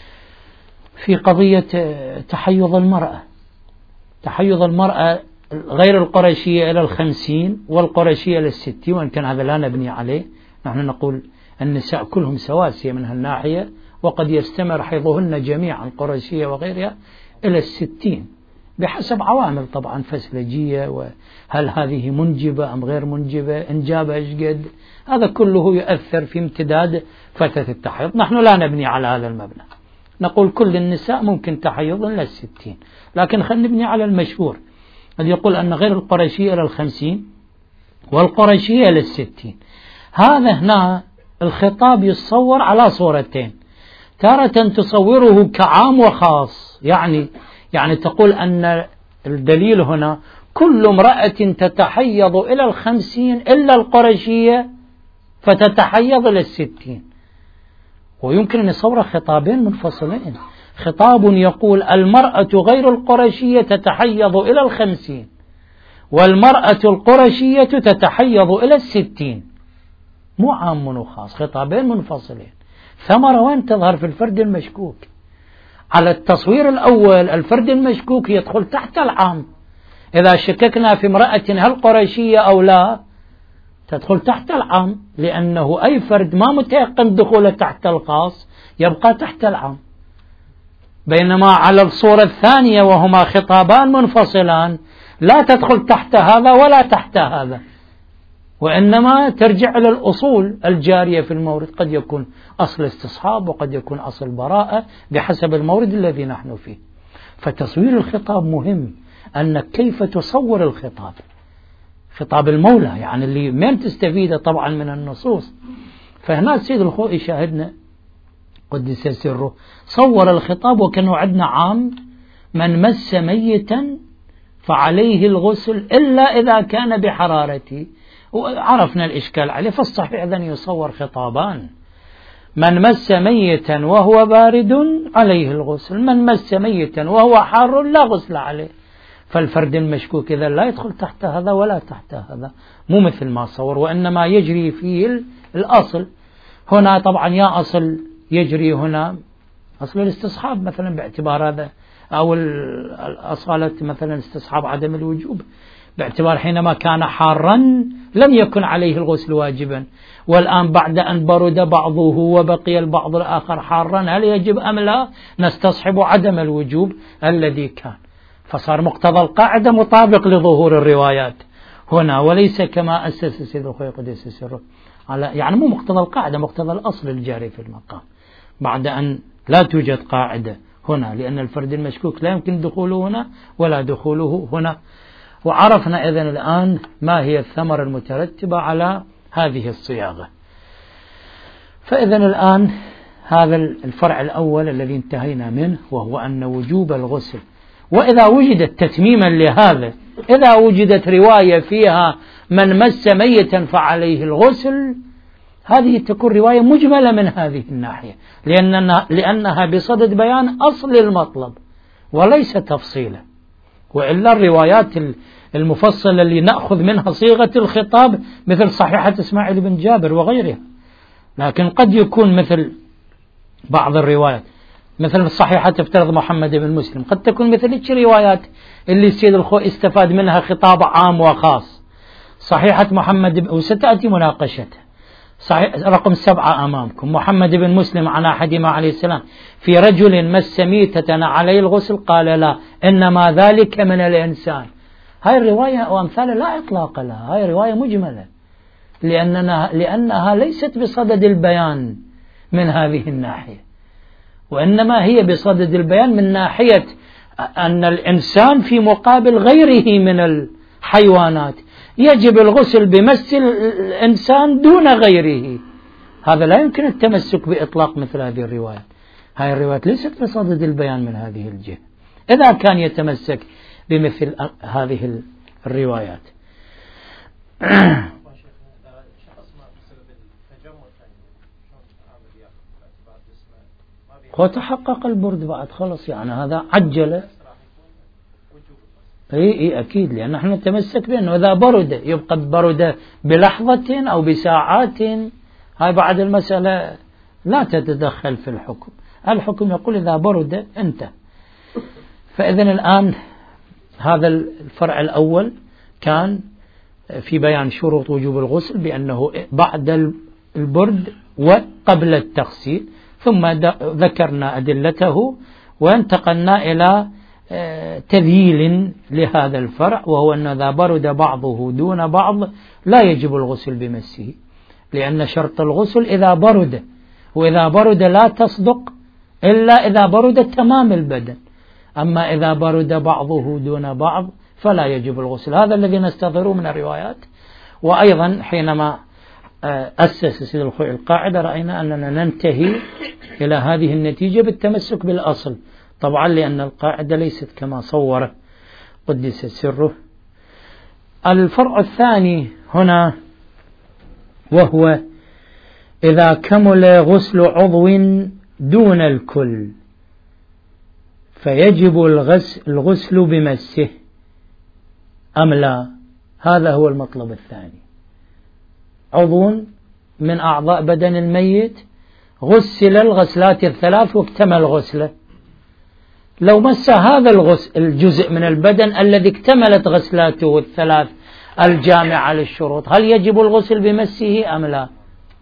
في قضية تحيض المرأة. تحيض المرأة غير القرشية إلى 50 والقرشية إلى 60، وإن كان هذا لا نبني عليه. نحن نقول النساء كلهم سواسية من هالناحية، وقد يستمر حيضهن جميعا قرشية وغيرها إلى 60 بحسب عوامل طبعا فسلجية، وهل هذه منجبة أم غير منجبة، إنجابها إيش قد، هذا كله يؤثر في امتداد فترة التحيض. نحن لا نبني على هذا المبنى، نقول كل النساء ممكن تحيض إلى 60، لكن خلينا نبني على المشهور الذي يقول أن غير القرشية إلى 50 والقرشية إلى 60. هذا هنا الخطاب يتصور على صورتين، تارة تصوره كعام وخاص، يعني تقول أن الدليل هنا كل امرأة تتحيض إلى 50 إلا القرشية فتتحيض إلى 60. ويمكن أن يصور خطابين منفصلين، خطاب يقول المرأة غير القرشية تتحيض إلى 50 والمرأة القرشية تتحيض إلى 60، مو عام وخاص، خطابين منفصلين. ثمرة وين تظهر؟ في الفرد المشكوك. على التصوير الأول الفرد المشكوك يدخل تحت العام، إذا شككنا في امرأة هل قرشية أو لا تدخل تحت العام، لأنه أي فرد ما متيقن دخوله تحت الخاص يبقى تحت العام. بينما على الصورة الثانية وهما خطابان منفصلان لا تدخل تحت هذا ولا تحت هذا، وإنما ترجع إلى الأصول الجارية في المورد، قد يكون أصل استصحاب وقد يكون أصل براءة بحسب المورد الذي نحن فيه. فتصوير الخطاب مهم، أنك كيف تصور الخطاب، خطاب المولى يعني اللي من تستفيد طبعا من النصوص. فهنا السيد الخوئي شاهدنا قدس سره صور الخطاب وكانوا عندنا عام من مس ميتا فعليه الغسل إلا إذا كان بحرارته، وعرفنا الإشكال عليه. فالصحيح إذن يصور خطابان، من مس ميتا وهو بارد عليه الغسل، من مس ميتا وهو حار لا غسل عليه. فالفرد المشكوك إذا لا يدخل تحت هذا ولا تحت هذا، مو مثل ما صور، وإنما يجري فيه الأصل. هنا طبعا يا أصل يجري هنا أصل الاستصحاب مثلا باعتبار هذا، أو الأصالة مثلا استصحاب عدم الوجوب باعتبار حينما كان حارا لم يكن عليه الغسل واجبا، والآن بعد أن برد بعضه وبقي البعض الآخر حارا هل يجب أم لا؟ نستصحب عدم الوجوب الذي كان. فصار مقتضى القاعدة مطابق لظهور الروايات هنا، وليس كما أسس السيد الخوئي قدس سره على، يعني مو مقتضى القاعدة، مقتضى الأصل الجاري في المقام، بعد أن لا توجد قاعدة هنا، لأن الفرد المشكوك لا يمكن دخوله هنا ولا دخوله هنا. وعرفنا إذن الآن ما هي الثمرة المترتبة على هذه الصياغة. فإذن الآن هذا الفرع الأول الذي انتهينا منه، وهو أن وجوب الغسل، وإذا وجدت تتميما لهذا، إذا وجدت رواية فيها من مس ميتا فعليه الغسل، هذه تكون رواية مجملة من هذه الناحية، لأنها بصدد بيان أصل المطلب وليس تفصيله. وإلا الروايات المفصلة اللي نأخذ منها صيغة الخطاب مثل صحيحة إسماعيل بن جابر وغيرها، لكن قد يكون مثل بعض الروايات مثل صحيحة افترض محمد بن مسلم، قد تكون مثل هيك روايات اللي السيد الخوئي استفاد منها خطاب عام وخاص. صحيحة محمد وستأتي مناقشتها، صحيح رقم 7 أمامكم، محمد بن مسلم عن أحدهما عليه السلام في رجل مس ميتة عليه الغسل قال لا إنما ذلك من الإنسان. هاي الرواية وأمثالها لا إطلاق لها، هاي رواية مجملة لأنها ليست بصدد البيان من هذه الناحية، وإنما هي بصدد البيان من ناحية أن الإنسان في مقابل غيره من حيوانات يجب الغسل بمس الإنسان دون غيره، هذا لا يمكن التمسك بإطلاق مثل هذه الروايات. هذه الروايات ليست بصدد البيان من هذه الجهة إذا كان يتمسك بمثل هذه الروايات. وتحقق البرد بعد خلص، يعني هذا عجل. اي اكيد، لان نحن نتمسك بانه اذا برد يبقى برد بلحظة او بساعات، هاي بعد المسألة لا تتدخل في الحكم. الحكم يقول اذا برد انت. فاذا الان هذا الفرع الاول كان في بيان شروط وجوب الغسل بانه بعد البرد وقبل التغسيل، ثم ذكرنا أدلته وانتقلنا إلى تذييل لهذا الفرع، وهو أن إذا برد بعضه دون بعض لا يجب الغسل بمسه، لأن شرط الغسل إذا برد، وإذا برد لا تصدق إلا إذا برد تمام البدن، أما إذا برد بعضه دون بعض فلا يجب الغسل. هذا الذي نستظهره من الروايات. وأيضا حينما أسس سيد الخوئي القاعدة رأينا أننا ننتهي إلى هذه النتيجة بالتمسك بالأصل، طبعا لأن القاعدة ليست كما صور قدس سره. الفرع الثاني هنا وهو إذا كمل غسل عضو دون الكل فيجب الغسل بمسه أم لا. هذا هو المطلب الثاني. عضو من أعضاء بدن الميت غسل الغسلات الثلاث واكتمل غسله، لو مس هذا الجزء من البدن الذي اكتملت غسلاته الثلاث الجامعة للشروط، هل يجب الغسل بمسه أم لا؟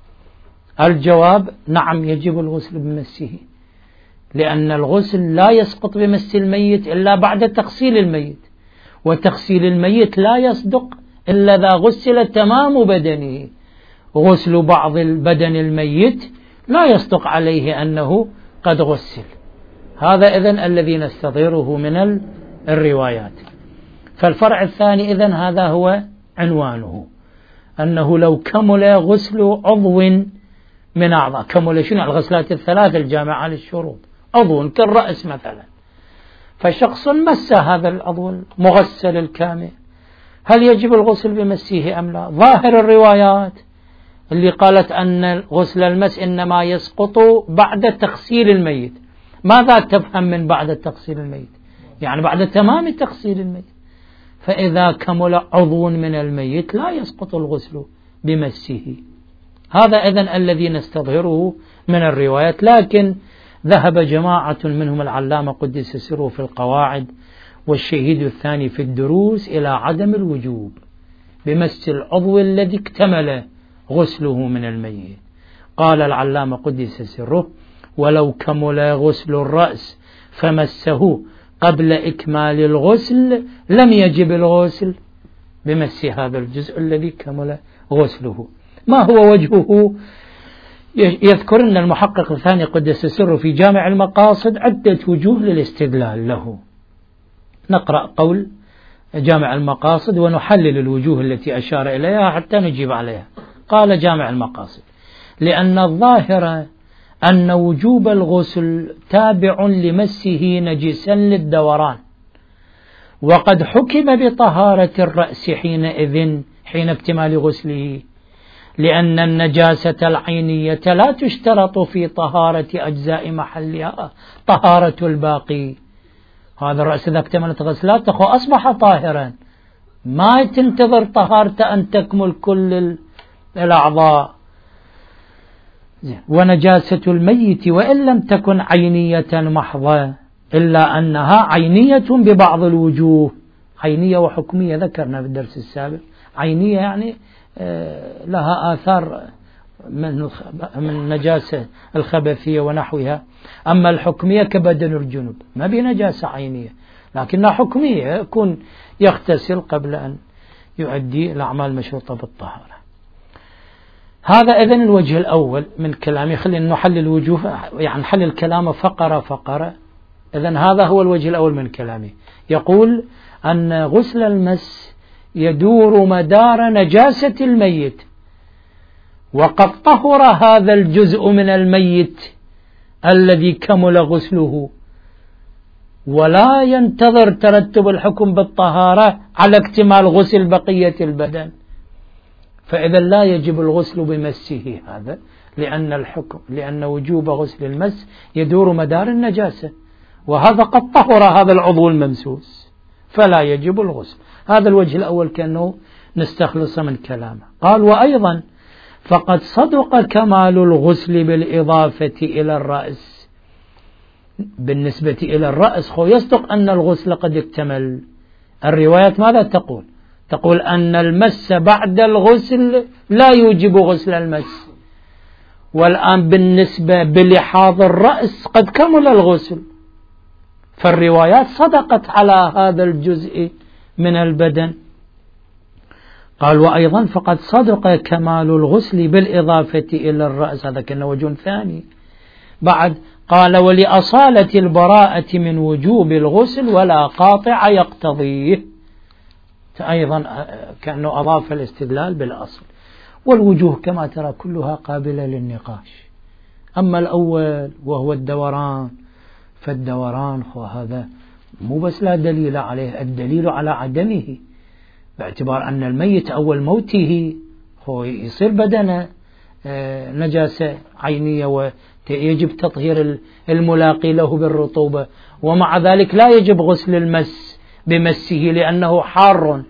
الجواب نعم، يجب الغسل بمسه، لأن الغسل لا يسقط بمس الميت إلا بعد تغسيل الميت، وتغسيل الميت لا يصدق إلا إذا غسل تمام بدنه. غسل بعض البدن الميت لا يصدق عليه أنه قد غسل. هذا إذن الذي نستظهره من الروايات. فالفرع الثاني إذن هذا هو عنوانه، أنه لو كمل غسل عضو من أعضاء، كمل شنو؟ الغسلات الثلاث الجامعة للشروط، عضو كالرأس مثلا، فشخص مس هذا العضو المغسل الكامل، هل يجب الغسل بمسه أم لا؟ ظاهر الروايات اللي قالت أن غسل المس إنما يسقط بعد تغسيل الميت، ماذا تفهم من بعد تغسيل الميت؟ يعني بعد تمام تغسيل الميت. فإذا كمل عضو من الميت لا يسقط الغسل بمسه. هذا إذن الذي نستظهره من الروايات. لكن ذهب جماعة منهم العلامة قدس سره في القواعد والشهيد الثاني في الدروس إلى عدم الوجوب بمس العضو الذي اكتمل غسله من الميت. قال العلامة قدس سره: ولو كمل غسل الرأس فمسه قبل إكمال الغسل لم يجب الغسل بمس هذا الجزء الذي كمل غسله. ما هو وجهه؟ يذكر أن المحقق الثاني قدس سره في جامع المقاصد عدة وجوه للاستدلال له. نقرأ قول جامع المقاصد ونحلل الوجوه التي أشار إليها حتى نجيب عليها. قال جامع المقاصد: لأن الظاهر أن وجوب الغسل تابع لمسه نجسا للدوران، وقد حكم بطهارة الرأس حين اكتمال غسله، لأن النجاسة العينية لا تشترط في طهارة أجزاء محلها طهارة الباقي. هذا الرأس إذا اكتملت غسلاته أصبح طاهرا، ما تنتظر طهارته أن تكمل كل الأعضاء. ونجاسة الميت وإن لم تكن عينية محضة إلا أنها عينية ببعض الوجوه. عينية وحكمية ذكرنا في الدرس السابق. عينية يعني لها آثار من النجاسة الخبثية ونحوها، أما الحكمية كبدن الجنوب ما بنجاسة عينية لكنها حكمية، يكون يغتسل قبل أن يؤدي الأعمال المشروطة بالطهارة. هذا إذن الوجه الأول من كلامي. خلينا نحلل الوجوه، يعني نحلل الكلام فقرة فقرة. إذن هذا هو الوجه الأول من كلامي. يقول أن غسل المس يدور مدار نجاسة الميت، وقد طهر هذا الجزء من الميت الذي كمل غسله، ولا ينتظر ترتب الحكم بالطهارة على اكتمال غسل بقية البدن، فإذا لا يجب الغسل بمسه هذا، لأن وجوب غسل المس يدور مدار النجاسة، وهذا قد طهر هذا العضو الممسوس فلا يجب الغسل. هذا الوجه الأول كأنه نستخلص من كلامه. قال وأيضا فقد صدق كمال الغسل بالإضافة إلى الرأس. بالنسبة إلى الرأس يصدق أن الغسل قد اكتمل. الروايات ماذا تقول؟ تقول أن المس بعد الغسل لا يوجب غسل المس، والآن بالنسبة بلحاظ الرأس قد كمل الغسل، فالروايات صدقت على هذا الجزء من البدن. قال وأيضا فقد صدق كمال الغسل بالإضافة إلى الرأس، هذا كان وجه ثاني. بعد قال ولأصالة البراءة من وجوب الغسل ولا قاطع يقتضيه، أيضا كأنه أضاف الاستدلال بالأصل. والوجوه كما ترى كلها قابلة للنقاش. أما الأول وهو الدوران، فالدوران هذا مو بس لا دليل عليه، الدليل على عدمه، باعتبار أن الميت أول موته هو يصير بدنه نجاسة عينية ويجب تطهير الملاقي له بالرطوبة، ومع ذلك لا يجب غسل المس بمسه لأنه حار.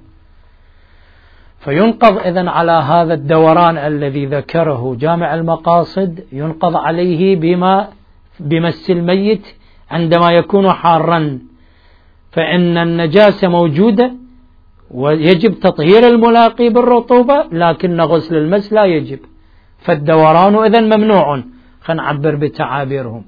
فينقض إذن على هذا الدوران الذي ذكره جامع المقاصد، ينقض عليه بمس الميت عندما يكون حارا، فإن النجاسة موجودة ويجب تطهير الملاقي بالرطوبة، لكن غسل المس لا يجب، فالدوران إذن ممنوع. خلينا نعبر بتعابيرهم.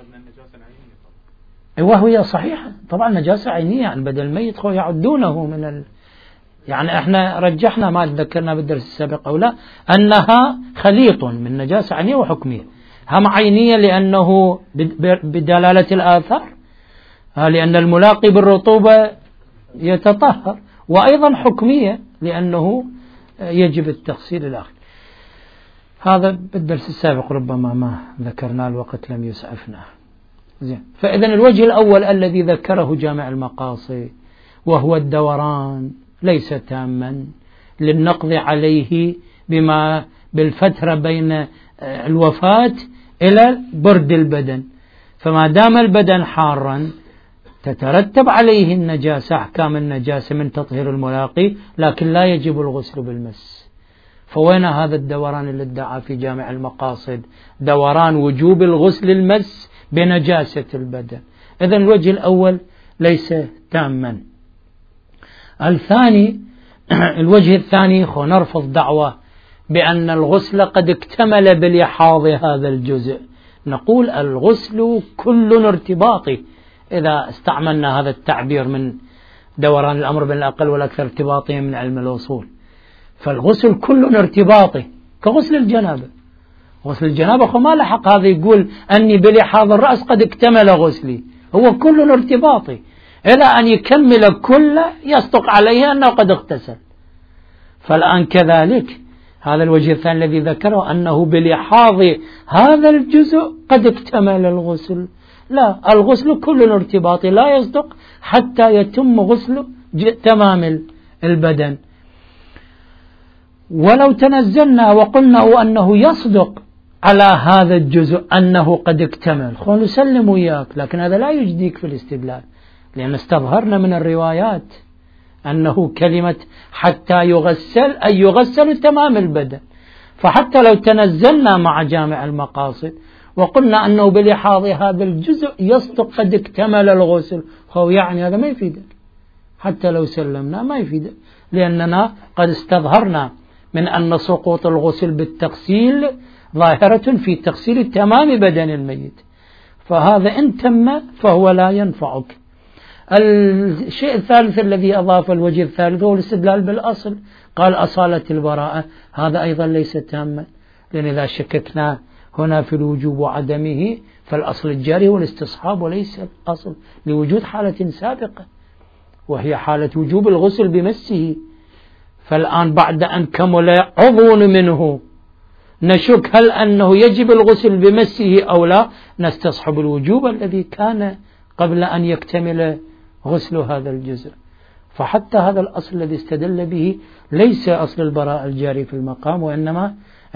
وهي صحيحة طبعا نجاسة عينية عن بدل الميت يعدونه من يعني احنا رجحنا ما ذكرنا بالدرس السابق أو لا أنها خليط من نجاسة عينية وحكمية. هم عينية لأنه بدلالة الآثار، لأن الملاقي بالرطوبة يتطهر، وأيضا حكمية لأنه يجب التغسيل الآخر. هذا بالدرس السابق ربما ما ذكرنا، الوقت لم يسعفنا. فإذن الوجه الأول الذي ذكره جامع المقاصد وهو الدوران ليس تاما للنقض عليه بما بالفترة بين الوفاة إلى برد البدن، فما دام البدن حارا تترتب عليه النجاسة، أحكام النجاسة من تطهير الملاقي، لكن لا يجب الغسل بالمس. فوين هذا الدوران اللي ادعى في جامع المقاصد؟ دوران وجوب الغسل المس بنجاسة البدن. إذن الوجه الأول ليس تاما. الثاني الوجه الثاني نرفض دعوة بأن الغسل قد اكتمل بلحاظ هذا الجزء. نقول الغسل كل ارتباطي، إذا استعملنا هذا التعبير من دوران الأمر بين الأقل والأكثر ارتباطيا من علم الوصول، فالغسل كل ارتباطي كغسل الجنابة. غسل الجنابة ما لحق هذا يقول أني بلحاظ الرأس قد اكتمل غسلي، هو كل ارتباطي إلى أن يكمل كل يصدق عليه أنه قد اغتسل. فالآن كذلك هذا الوجه الثاني الذي ذكره أنه بلحاظ هذا الجزء قد اكتمل الغسل، لا، الغسل كل ارتباطي لا يصدق حتى يتم غسل تمام البدن. ولو تنزلنا وقلنا أنه يصدق على هذا الجزء أنه قد اكتمل نسلم وياك، لكن هذا لا يجديك في الاستدلال، لأن استظهرنا من الروايات أنه كلمة حتى يغسل أي يغسل تمام البدن. فحتى لو تنزلنا مع جامع المقاصد وقلنا أنه بلحاظ هذا الجزء يصدق قد اكتمل الغسل، هو يعني هذا ما يفيدك، حتى لو سلمنا ما يفيدك، لأننا قد استظهرنا من أن سقوط الغسل بالتغسيل ظاهرة في تغسيل تمام بدن الميت، فهذا إن تم فهو لا ينفعك. الشيء الثالث الذي أضاف الوجه الثالث هو الاستدلال بالأصل. قال أصالة البراءة، هذا أيضا ليس تاما، لأن إذا شككنا هنا في الوجوب وعدمه فالأصل الجاري هو الاستصحاب وليس الأصل، لوجود حالة سابقة وهي حالة وجوب الغسل بمسه، فالآن بعد أن كمل عضو منه نشك هل أنه يجب الغسل بمسه أو لا، نستصحب الوجوب الذي كان قبل أن يكتمل غسل هذا الجزء. فحتى هذا الأصل الذي استدل به ليس أصل البراءة الجاري في المقام، وإنما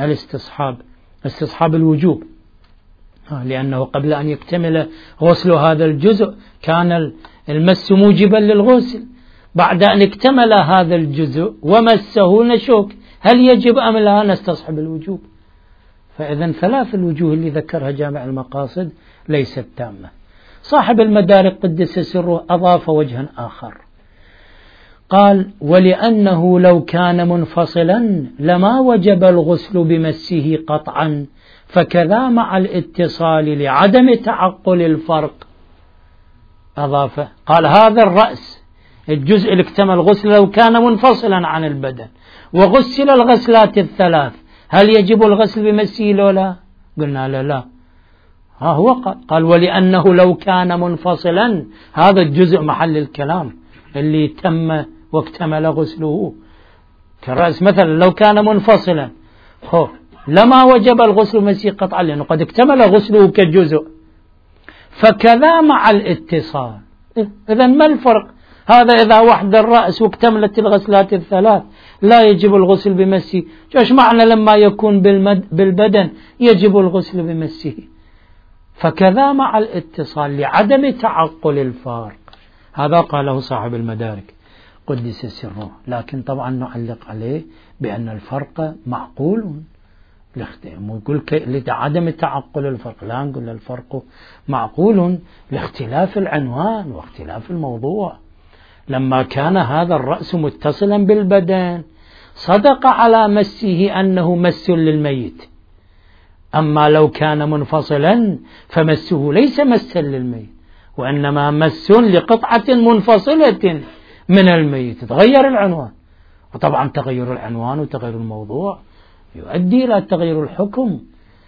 استصحاب الوجوب، لأنه قبل أن يكتمل غسل هذا الجزء كان المس موجبا للغسل. بعد أن اكتمل هذا الجزء ومسه نشك هل يجب أم لا، نستصحب الوجوب. فإذن ثلاث الوجوه اللي ذكرها جامع المقاصد ليست تامة. صاحب المدارك قدس سره أضاف وجها آخر، قال: ولأنه لو كان منفصلا لما وجب الغسل بمسه قطعا، فكذا مع الاتصال لعدم تعقل الفرق. أضاف قال: هذا الرأس الجزء اللي اكتمل غسل لو كان منفصلا عن البدن وغسل الغسلات الثلاث، هل يجب الغسل بمسه لولا؟ قلنا لا. هو قال: ولأنه لو كان منفصلا، هذا الجزء محل الكلام اللي تم واكتمل غسله كالرأس مثلا، لو كان منفصلا لما وجب الغسل بمسه قطعا، لأنه قد اكتمل غسله كجزء. فكذا مع الاتصال. إذن ما الفرق؟ هذا إذا وحد الرأس واكتملت الغسلات الثلاث لا يجب الغسل بمسه، ايش معنى لما يكون بالبدن يجب الغسل بمسه؟ فكذا مع الاتصال لعدم تعقل الفارق. هذا قاله صاحب المدارك قدس سره، لكن طبعا نعلق عليه بأن الفرق معقول. نقول لعدم تعقل الفرق، لا نقول الفرق معقول لاختلاف العنوان واختلاف الموضوع. لما كان هذا الرأس متصلا بالبدن صدق على مسه أنه مس للميت، أما لو كان منفصلا فمسه ليس مسا للميت، وإنما مس لقطعة منفصلة من الميت. تغير العنوان، وطبعا تغير العنوان وتغير الموضوع يؤدي إلى تغير الحكم.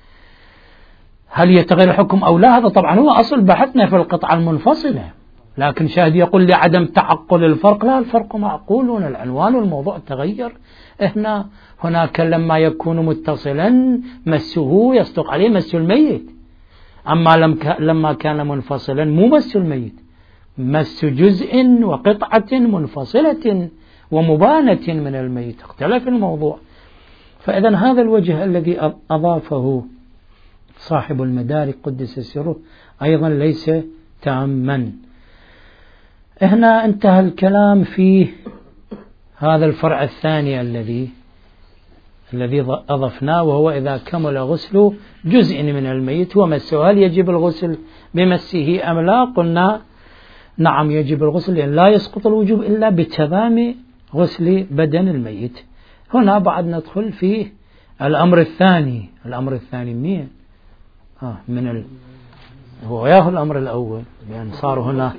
هل يتغير الحكم أو لا؟ هذا طبعا هو أصل بحثنا في القطعة المنفصلة، لكن شاهد يقول لي عدم تعقل الفرق، لا، الفرق معقول، العنوان والموضوع تغير. هناك لما يكون متصلا مسه يصدق عليه مس الميت، أما لما كان منفصلا مو مس الميت، مس جزء وقطعة منفصلة ومبانة من الميت، اختلف الموضوع. فإذا هذا الوجه الذي أضافه صاحب المدارك قدس سره أيضا ليس تاما. هنا انتهى الكلام في هذا الفرع الثاني الذي أضفناه، وهو إذا كمل غسل جزء من الميت ومسه هل يجب الغسل بمسه أم لا؟ قلنا نعم يجب الغسل، لأن لا يسقط الوجوب إلا بتمام غسل بدن الميت. هنا بعد ندخل في الأمر الثاني. الأمر الثاني مين؟ هو ياهو الأمر الأول، لأن صار هنا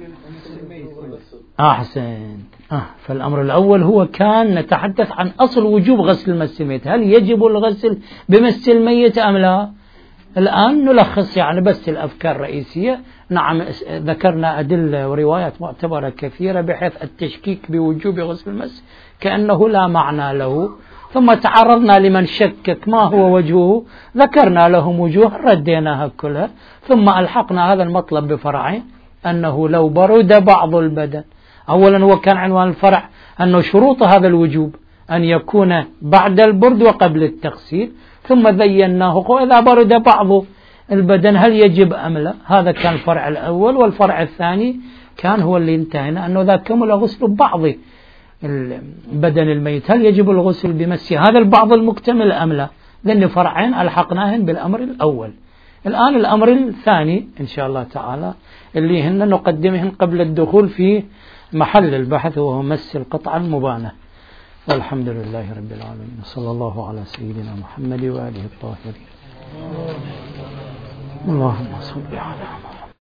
أحسن. فالأمر الأول هو كان نتحدث عن أصل وجوب غسل مس الميت، هل يجب الغسل بمس الميت أم لا؟ الآن نلخص يعني بس الأفكار الرئيسية. نعم ذكرنا أدلة وروايات معتبرة كثيرة بحيث التشكيك بوجوب غسل المس كأنه لا معنى له، ثم تعرضنا لمن شكك ما هو وجهه، ذكرنا لهم وجوه رديناها كلها، ثم ألحقنا هذا المطلب بفرعين، أنه لو برد بعض البدن. أولا هو كان عنوان الفرع أنه شروط هذا الوجوب أن يكون بعد البرد وقبل التغسيل، ثم بيناه إذا برد بعض البدن هل يجب أم لا. هذا كان الفرع الأول. والفرع الثاني كان هو اللي انتهينا، أنه إذا كمل غسل بعض بدن الميت هل يجب الغسل بمس هذا البعض المكتمل أم لا. لأن فرعين ألحقناهن بالأمر الأول. الآن الأمر الثاني إن شاء الله تعالى اللي هن نقدمهن قبل الدخول في محل البحث، وهو مس القطعة المبانة. والحمد لله رب العالمين، صلى الله على سيدنا محمد وآله الطاهرين. اللهم صل على محمد.